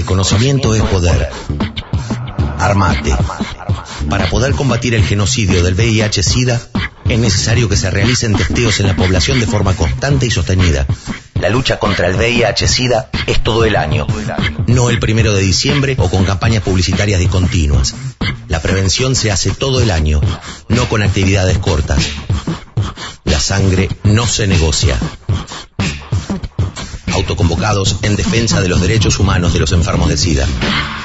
El conocimiento es poder. Armate. Para poder combatir el genocidio del VIH-Sida, es necesario que se realicen testeos en la población de forma constante y sostenida. La lucha contra el VIH-Sida es todo el año, no el 1 de diciembre o con campañas publicitarias discontinuas. La prevención se hace todo el año, no con actividades cortas. La sangre no se negocia. Autoconvocados en defensa de los derechos humanos de los enfermos de SIDA.